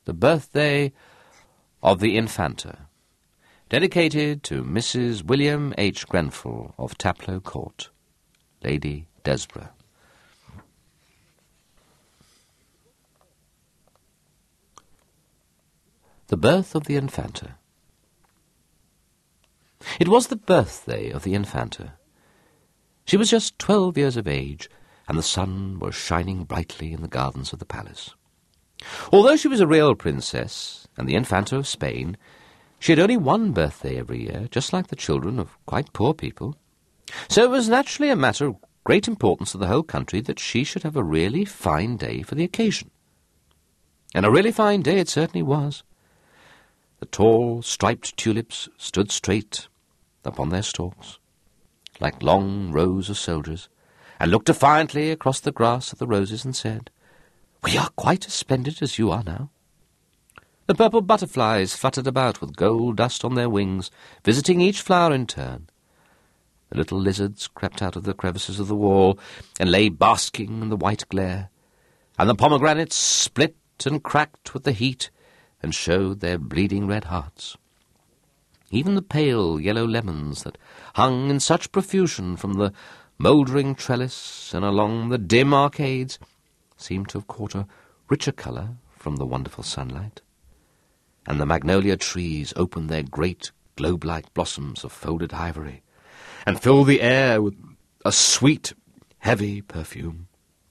The Birthday of the Infanta, dedicated to Mrs. William H. Grenfell of Taplow Court, Lady Desborough. The Birth of the Infanta. It was the birthday of the Infanta. She was just 12 years of age, and the sun was shining brightly in the gardens of the palace. Although she was a real princess, and the Infanta of Spain, she had only one birthday every year, just like the children of quite poor people. So it was naturally a matter of great importance to the whole country that she should have a really fine day for the occasion. And a really fine day it certainly was. The tall, striped tulips stood straight upon their stalks, like long rows of soldiers, and looked defiantly across the grass at the roses and said, "We are quite as splendid as you are now." The purple butterflies fluttered about with gold dust on their wings, visiting each flower in turn. The little lizards crept out of the crevices of the wall and lay basking in the white glare, and the pomegranates split and cracked with the heat and showed their bleeding red hearts. Even the pale yellow lemons that hung in such profusion from the mouldering trellis and along the dim arcades seemed to have caught a richer colour from the wonderful sunlight. And the magnolia trees opened their great globe-like blossoms of folded ivory and filled the air with a sweet, heavy perfume.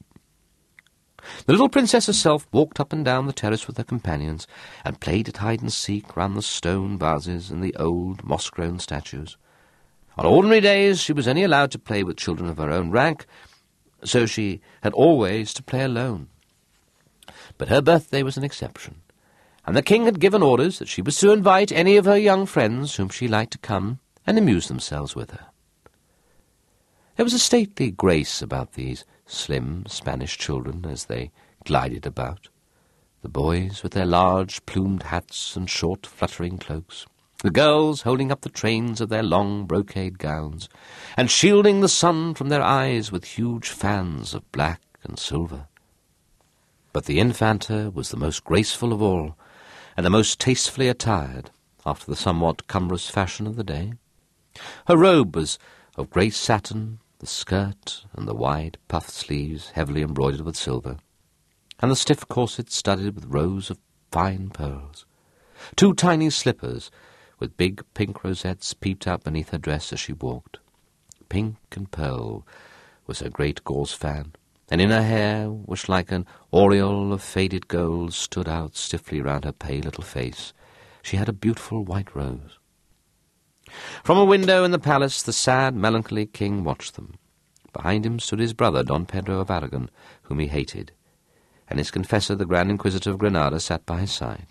The little princess herself walked up and down the terrace with her companions and played at hide-and-seek round the stone vases and the old moss-grown statues. On ordinary days she was only allowed to play with children of her own rank, so she had always to play alone. But her birthday was an exception, and the king had given orders that she was to invite any of her young friends whom she liked to come and amuse themselves with her. There was a stately grace about these slim Spanish children as they glided about, the boys with their large plumed hats and short fluttering cloaks, the girls holding up the trains of their long brocade gowns, and shielding the sun from their eyes with huge fans of black and silver. But the Infanta was the most graceful of all, and the most tastefully attired, after the somewhat cumbrous fashion of the day. Her robe was of grey satin, the skirt and the wide puffed sleeves heavily embroidered with silver, and the stiff corset studded with rows of fine pearls. 2 tiny slippers with big pink rosettes peeped out beneath her dress as she walked. Pink and pearl was her great gauze fan, and in her hair, which like an aureole of faded gold stood out stiffly round her pale little face, she had a beautiful white rose. From a window in the palace the sad, melancholy king watched them. Behind him stood his brother, Don Pedro of Aragon, whom he hated, and his confessor, the Grand Inquisitor of Granada, sat by his side.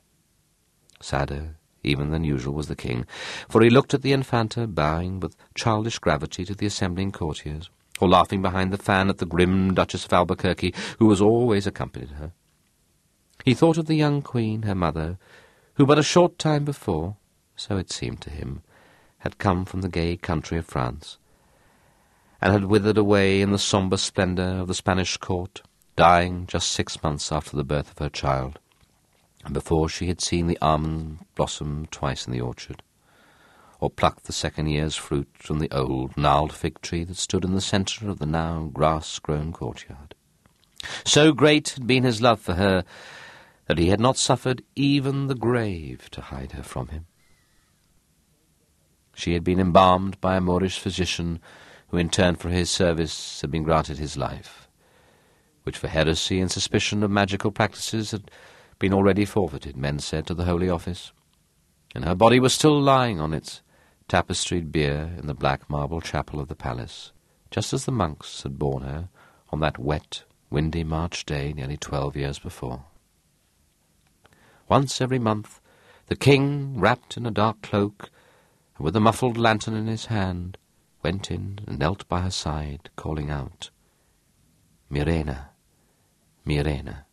Sadder even than usual was the king, for he looked at the Infanta, bowing with childish gravity to the assembling courtiers, or laughing behind the fan at the grim Duchess of Albuquerque, who was always accompanied her. He thought of the young queen, her mother, who but a short time before, so it seemed to him, had come from the gay country of France, and had withered away in the sombre splendour of the Spanish court, dying just 6 months after the birth of her child, and before she had seen the almond blossom twice in the orchard, or plucked the second year's fruit from the old gnarled fig tree that stood in the centre of the now grass-grown courtyard. So great had been his love for her that he had not suffered even the grave to hide her from him. She had been embalmed by a Moorish physician who in turn for his service had been granted his life, which for heresy and suspicion of magical practices had been already forfeited, men said, to the Holy Office, and her body was still lying on its tapestried bier in the black marble chapel of the palace, just as the monks had borne her on that wet, windy March day nearly 12 years before. Once every month the king, wrapped in a dark cloak, and with a muffled lantern in his hand, went in and knelt by her side, calling out, "Mirena, Mirena."